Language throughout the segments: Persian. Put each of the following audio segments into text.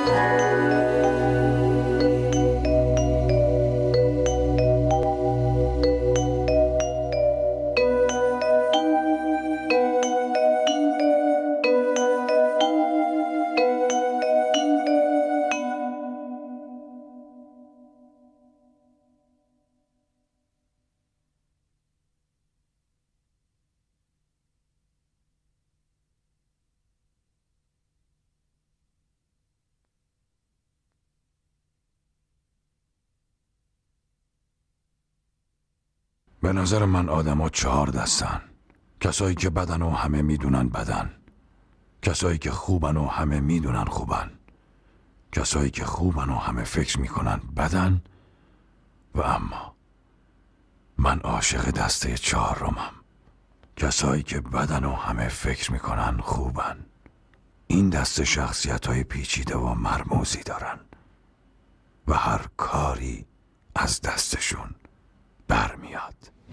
به نظر من آدم‌ها 4 دستن. کسایی که بدن و همه میدونن بدن، کسایی که خوبن و همه میدونن خوبن، کسایی که خوبن و همه فکر میکنن بدن، و اما من عاشق دسته 4م. کسایی که بدن و همه فکر میکنن خوبن. این دسته شخصیت‌های پیچیده و مرموزی دارن و هر کاری از دستشون برمیاد.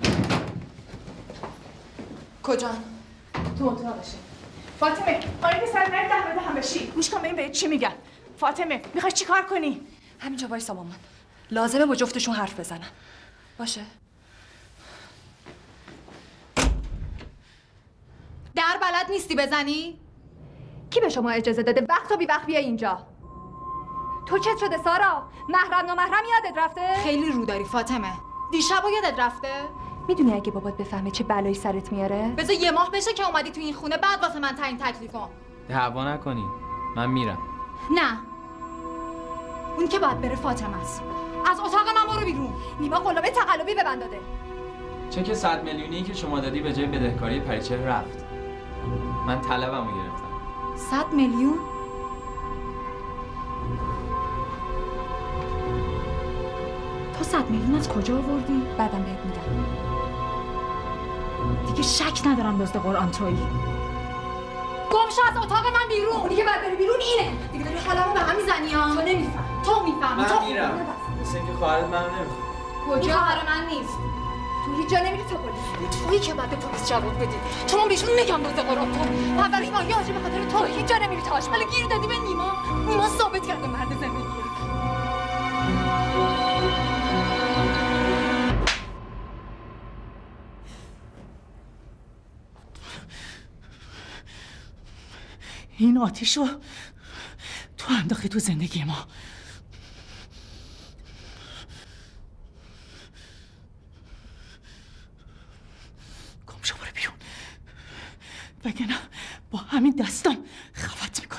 کجا؟ تو اتاقشه. فاطمه آقای پسر نرید در مورد هم بشی. گوش کن ببین بهت چی میگن. فاطمه میخوای چی کار کنی؟ همینجا وایسا مامان. لازمه با جفتشون حرف بزنم. باشه؟ در بلد نیستی بزنی؟ کی به شما اجازه داده وقت تا بی وقت بیای اینجا؟ تو چت شده سارا؟ محرم نامحرم یادت رفته؟ خیلی رو داری فاطمه. دیشب یادت رفته؟ میدونی اگه بابات بفهمه چه بلایی سرت میاره؟ بذار یه ماه بشه که اومدی تو این خونه بعد واسه من تعیین تکلیفم. دعوا نکنین. من میرم. نه. اون که باید بره فاطمه است. از اتاق من برو بیرون. نیما قلابه تقلبی به من داده. چک 100 میلیونی که شما دادی به جای بدهکاری پریچه رفت. من طلبمو گرفتم. 100 میلیون؟ تو 100 میلیون از کجا آوردی؟ بعدم بهت میگم. دیگه شک ندارم دزد قرآن تویی. گم شو از اتاق من بیرون. اونی که باید بری بیرون اینه. دیگه داری حالمو به هم میزنی ها. تو نمیفهم. تو میفهمی. من میرم. مثل اینکه خواهرت منو نمیخواد. کجا؟ خواهر من نیست. تو هیچ جا نمیری تا پلیس. تویی که بعد به پلیس جواب بدی. چون بهشون میگم دزد قرآن تو. اولش ما یه به خاطر تو هیچ جا نمیری تا ولی گیر دادی به نیما. نیما ثابت کرده مرد زندگیه. این آتیشو تو انداختی تو زندگی ما. گم شو برو بیرون، وگرنه با همین دستم خفت میکنم.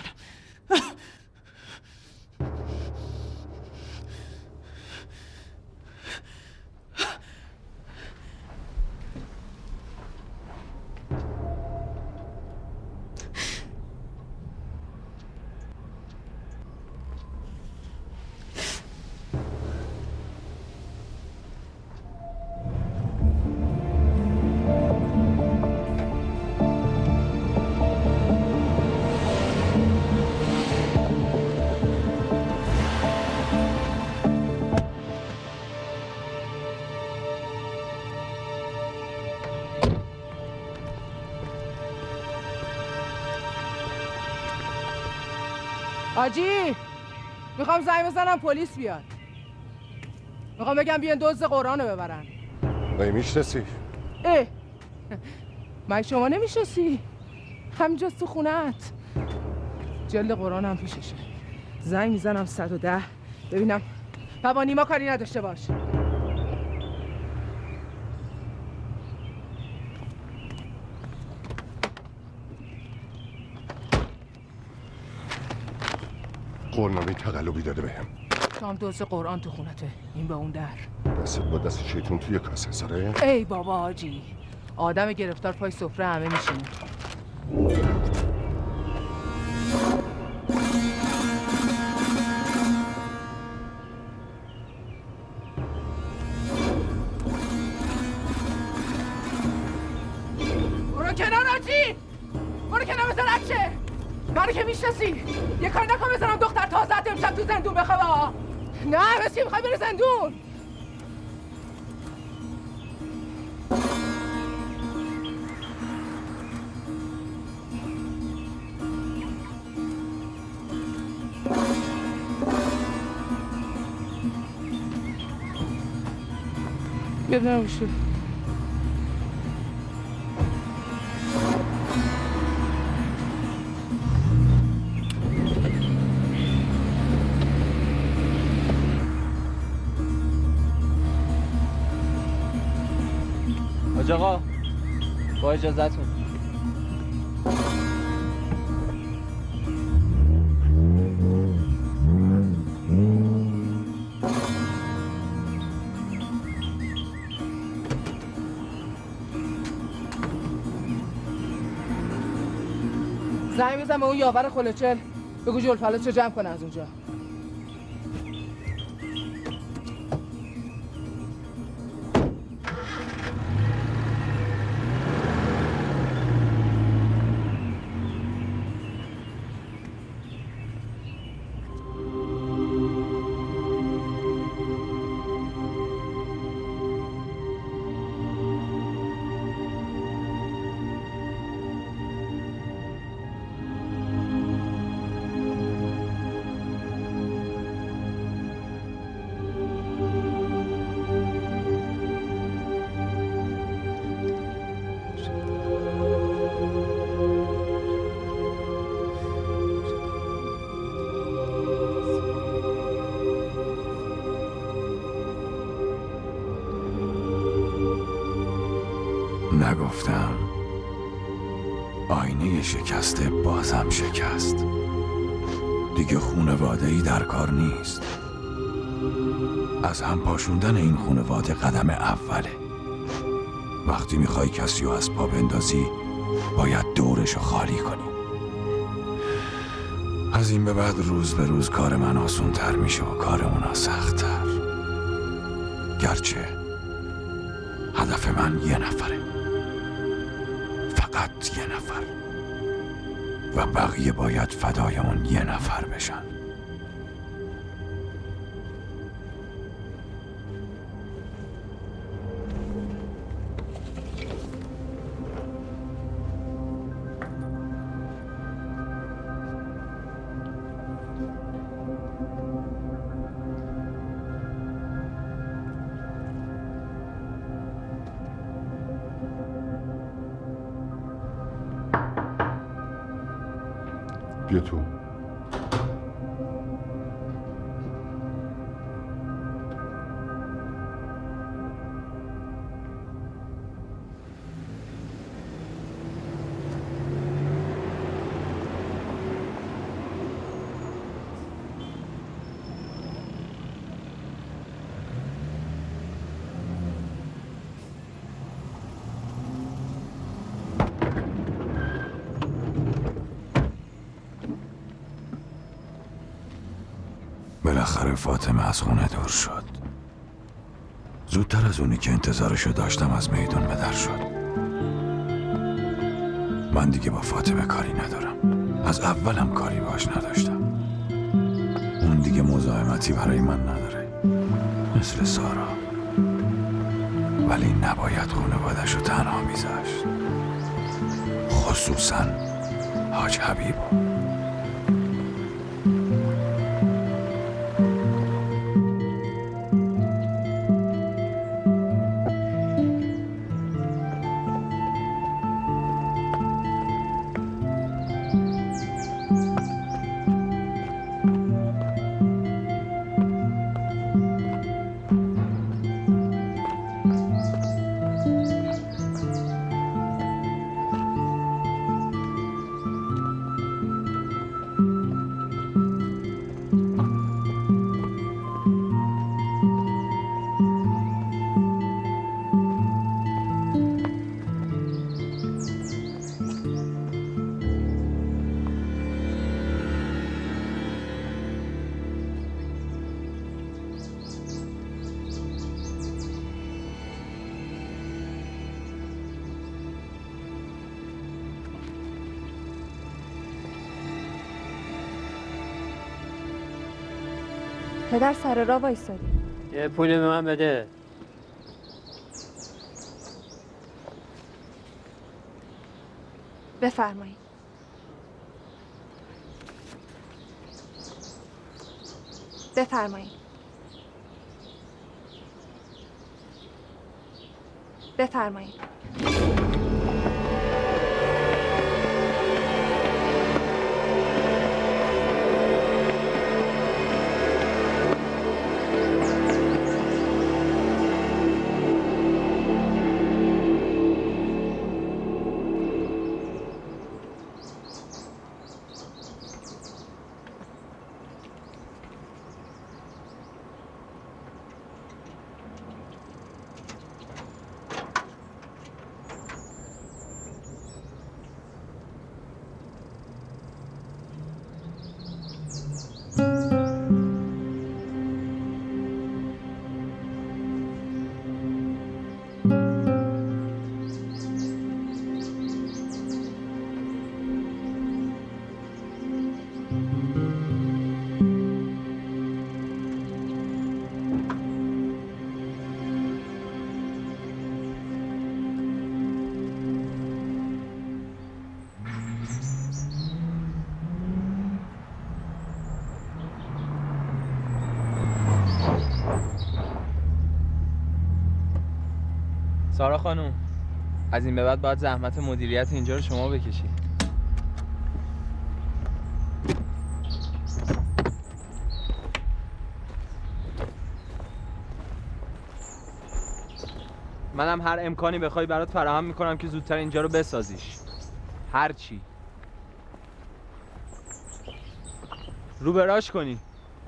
حاجی میخوام زنگ بزنم پلیس بیاد. میخوام بگم بیان دزد قرآن رو ببرن. مگه میشناسی؟ اه مگه شما نمیشناسی؟ همینجاست تو خونه‌ات. جلد قرآن هم پیششه. زنگ میزنم 110 ببینم با نیما کاری نداشته باش. قرنامه تقلبی داده بهم. تو هم دزد قرآن تو خونته. این به اون در. دستت با دست شیطون توی کاسه ساره؟ ای بابا حاجی، آدم گرفتار پای سفره همه میشینه. برو کنار حاجی، برو کنار بزن بچه. منو که میشناسی. یه کاری نکن بزنم دختر تازه امشب تو زندون بخوابه. نه بسی میخوای بری زندون. مشکل نمیشه. حاج آقا با اجازتون. زنگ بزن به اون یاور خلوچل بگو جلفلات رو جمع کنه از اونجا. نگفتم آینه شکسته بازم شکست. دیگه خونواده‌ای در کار نیست. از هم پاشوندن این خونواده قدم اوله. وقتی میخوای کسی رو از پا بندازی باید دورشو خالی کنی. از این به بعد روز به روز کار من آسون تر میشه و کار اونا سخت تر. گرچه هدف من یه نفره، فقط یه نفر، و بقیه باید فدای اون یه نفر بشن. بیا تو. بالاخره فاطمه از خونه دور شد. زودتر از اونی که انتظارشو داشتم از میدون به در شد. من دیگه با فاطمه کاری ندارم. از اولم کاری باش نداشتم. اون دیگه مزاحمتی برای من نداره، مثل سارا. ولی نباید خانواده‌شو تنها میذاشت، خصوصا حاج حبیبو. پدر سر راه وایسادی. یه پول به من بده. بفرمایید. بفرمایید. بفرمایید. سارا خانم، از این به بعد باید زحمت مدیریت اینجا رو شما بکشید. منم هر امکانی بخوای برات فراهم میکنم که زودتر اینجا رو بسازیش. هر چی. رو براش کنی.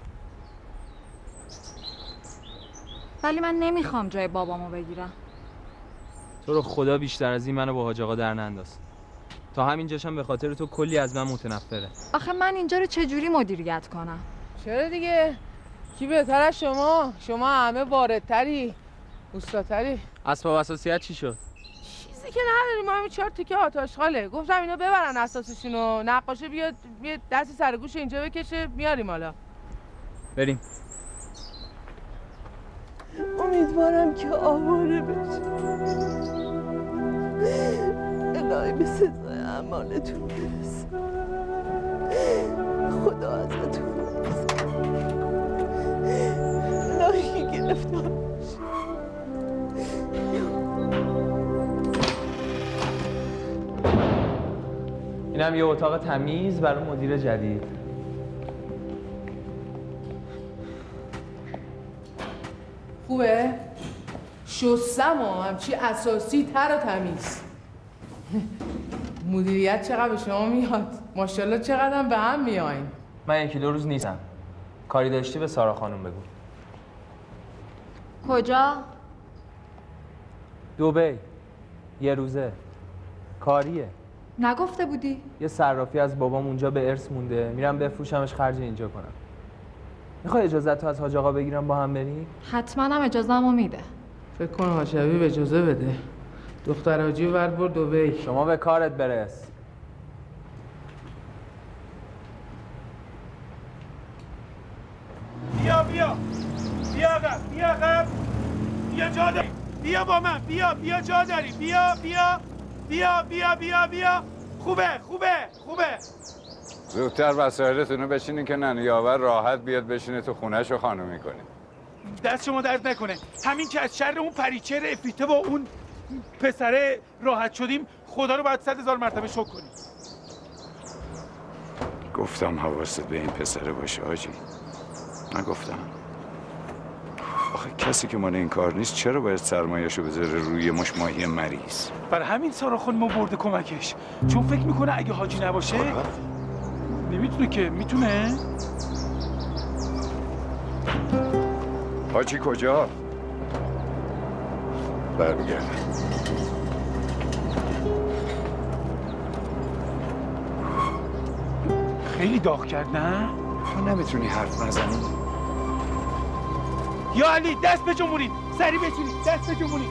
ولی من نمیخوام جای بابامو بگیرم. تو رو خدا بیشتر از این منو با حاج آقا در ننداز. تا همینجاشم به خاطر تو کلی از من متنفره. آخه من اینجا رو چجوری مدیریت کنم؟ چرا دیگه؟ کی بهتر از شما؟ شما همه واردتری، اوستاتری. اسباب اساسیت چی شد؟ چیزی که نداریم، ما همین 4 تیکه آتاشخاله. گفتم اینا ببرن اساسشونو، نقاشه بیاد یه دستی سر گوش اینجا بکشه، میاریم حالا. بریم. امیدوارم که آواره بشه. الهی به سزای اعمالتون برسه. خدا ازتون برسه. الهی که گرفتار بشه. اینم یه اتاق تمیز برای مدیر جدید. خوبه؟ شستم و همچی اساسی تر و تمیز. مدیریت چقدر به شما میاد؟ ماشاءالله چقدر به هم میاین. من 1-2 روز نیستم. کاری داشتی به سارا خانم بگو. کجا؟ دبی. 1 روزه. کاریه. نگفته بودی؟ یه صرافی از بابام اونجا به ارث مونده. میرم بفروشمش خرج اینجا کنم. میخوای اجازت تو از حاج آقا بگیرم با هم بریم؟ حتما هم اجازه‌مو میده. فکر کنم حاج حبیب اجازه بده. دختر حاجی ور برد دبی. شما به کارت برس. بیا عقب بیا جا داری، بیا با من، بیا جا داری، بیا خوبه. زودتر وسایلتون رو بشینین که ننه یاور راحت بیاد بشینه تو خونه‌ش رو خانومی کنه. دست شما درد نکنه. همین که از شر اون پریچه افریته با اون پسره راحت شدیم، خدا رو باید 100,000 مرتبه شکر کنیم. گفتم حواست به این پسره باشه حاجی. نگفتم. آخه کسی که مال این کار نیست چرا باید سرمایه‌شو بذاره روی مش ماهی مریض؟ برای همین سارا خانم برده کمکش، چون فکر میکنه اگه حاجی نباشه نمیتونه که. میتونه؟ حاجی کجا؟ برمیگردم. خیلی داغ کرد نه؟ تو نمیتونی حرف نزنی؟ یا علی دست بجنبونید، سریع بچینید، دست بجنبونید.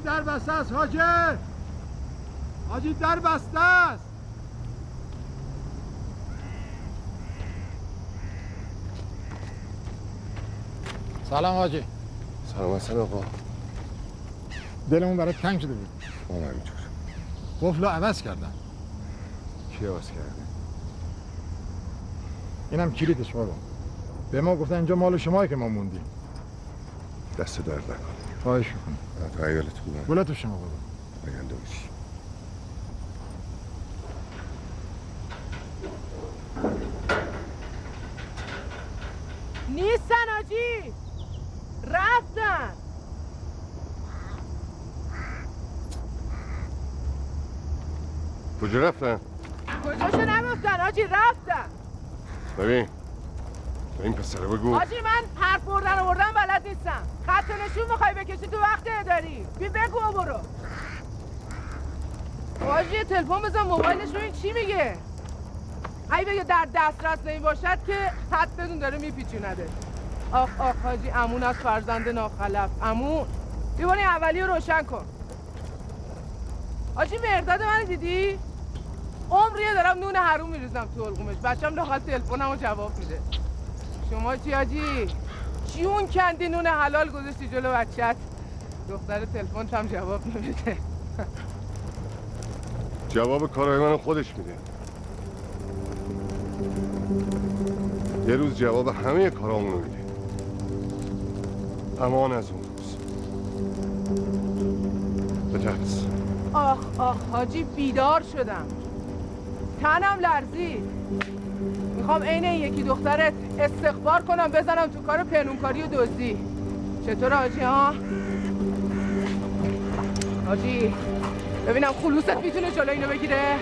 در بسته است حاجی. حاجی در بسته است. سلام حاجی. سلام حسن آقا. دلمون برای تنگ شده بود. ما همینطور. قفلو عوض کردم. کی عوض کرده؟ اینم کلیدش بابا. به ما گفتن اینجا مال شمایی که ما موندیم. دست درد نکن. خواهش میکنم. تو عیالت خوبه؟ گله تو شما بابا. بگنده باشی. نیستن آجی، رفتن. کجا رفتن؟ کجاشو نگفتن آجی، رفتن. ببین به این پسره بگو. آجی من حرف بردن بلد نیستم. خط نشون میخوای بکشی تو وقت اداری. بگو برو. آجی تلفن بزن موبایلش ببین چی میگه. اگه بگه در دسترس نمی باشد که حد بدون داره میپیچونده. آخ حاجی، امون از فرزند ناخلف. امون بیبانی اولی رو روشن کن. حاجی مرداد من دیدی؟ عمریه دارم نون حروم میریزم تو حلقومش. بچم داخل تلفنمو جواب میده. شما چی حاجی؟ جون کندی نون حلال گذاشتی جلو بچت. دختر تلفن هم جواب نمیده. جواب کارهای منو خودش میده. یه روز جواب همه کارامونو میده. امان از اون روز. بترس. آخ حاجی بیدار شدم. تنم لرزید. میخوام عین این یکی دخترت استخبار کنم بزنم تو کار پنونکاری و دزدی. چطور حاجی ها؟ حاجی ببینم خلوصت میتونه جلو اینو بگیره؟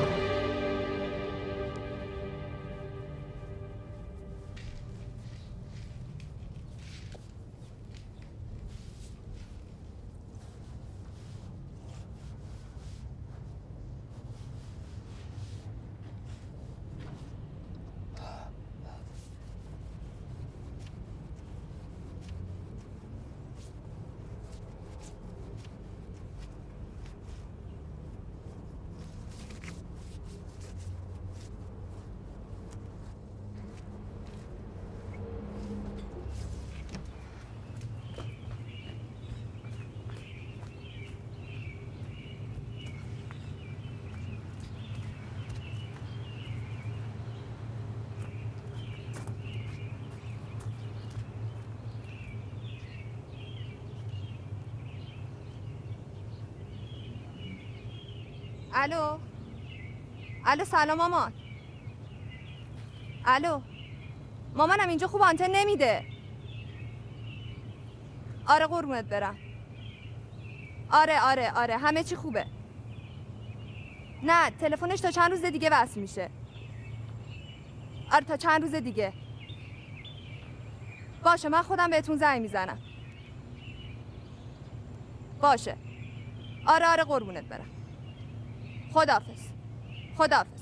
الو سلام مامان. الو مامانم اینجا خوب آنتن نمیده. آره قربونت برم. آره همه چی خوبه. نه تلفنش تا چند روز دیگه وصل میشه. آره تا چند روز دیگه. باشه من خودم بهتون زنگ میزنم. باشه. آره قربونت برم. خداحافظ.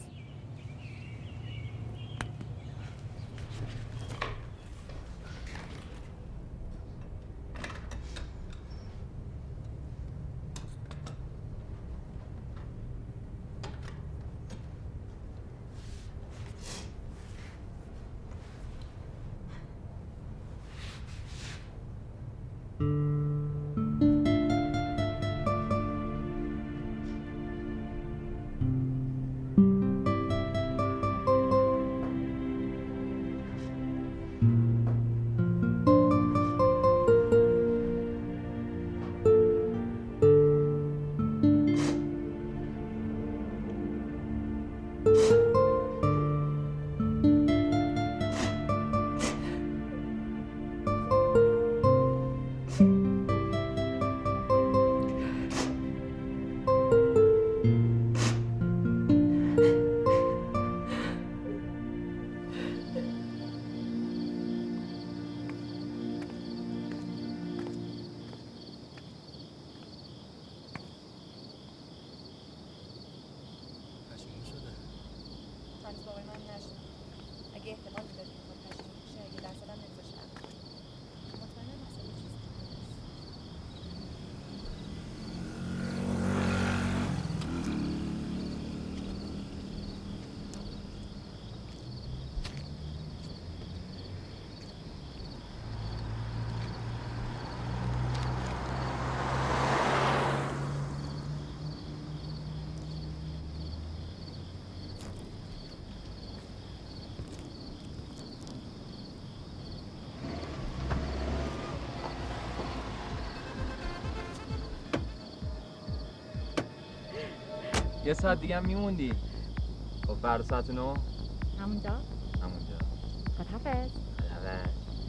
یه ساعت دیگه هم میموندی. خب فردا ساعت 9 همونجا؟ همونجا. خداحافظ. خداحافظ.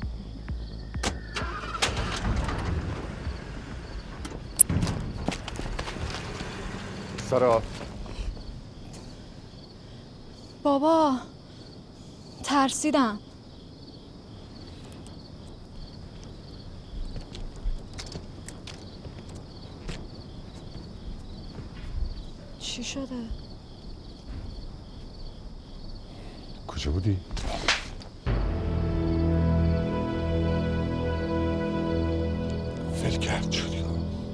سارا بابا ترسیدم. چی شده؟ کجا بودی؟ ولگرد شدی.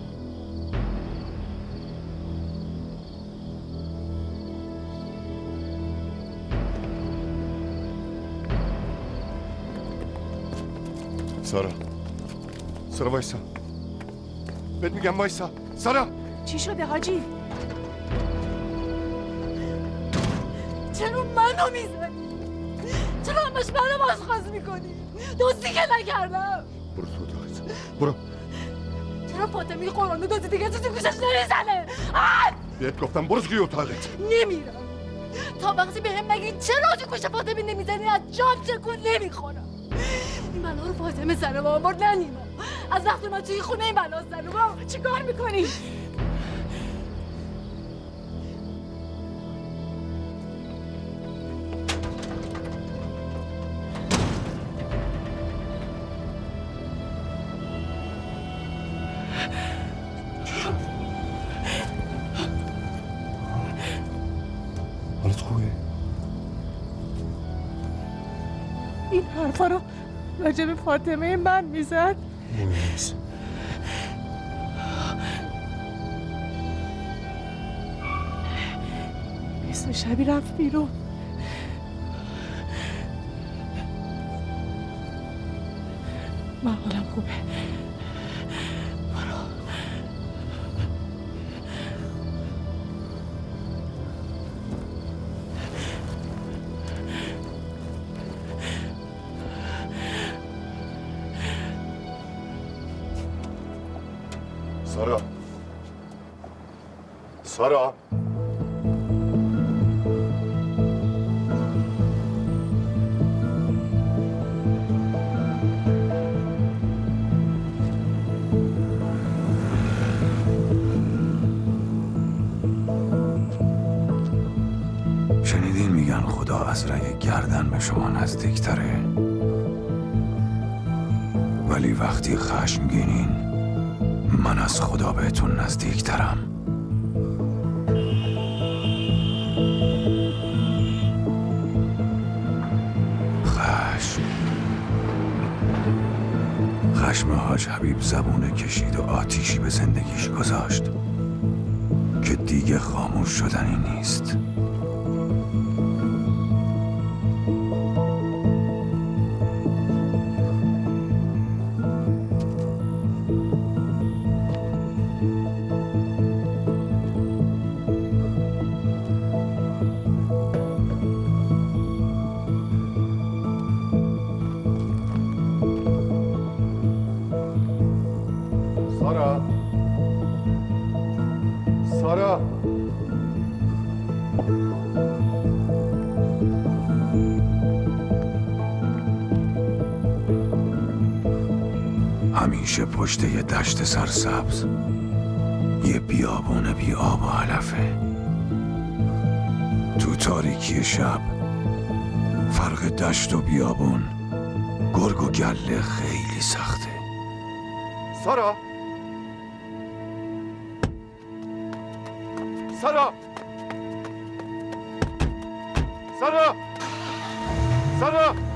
سارا وایسا. بهت میگم وایسا. سارا چی شده حاجی؟ چرا منو میزنی؟ چرا همش منو بازخواست میکنی؟ دوستی که نکردم. برو تو اتاقت. برو. چرا فاطمی قرآن دوستی دیگه تو گوشش نمیزنه؟ بهت گفتم برو توی اتاقت. نمیرم تا وقتی بهم نگی چرا تو گوش فاطمی نمیزنی از جام تکون نمیخورم. این بلا رو فاطمه سر ما آورد نه نیما. از وقتی من توی خونه این بلا سر ما. چیکار میکنی؟ حالت خوبه؟ این حرفا رو راجع به فاطمه من میزد. نیست. اسم شبی رفت بیرون. من حالم خوبه. برو. سارا شنیدین میگن خدا از رگ گردن به شما نزدیکتره، ولی وقتی خشمگینین من از خدا بهتون نزدیکترم. خشم حاج حبیب زبونه کشید و آتیشی به زندگیش گذاشت که دیگه خاموش شدنی نیست. سارا همیشه پشت یه دشت سرسبز یه بیابون بی آب و علفه. تو تاریکی شب فرق دشت و بیابون گرگ و گله خیلی سخته. سارا سارا سارا سارا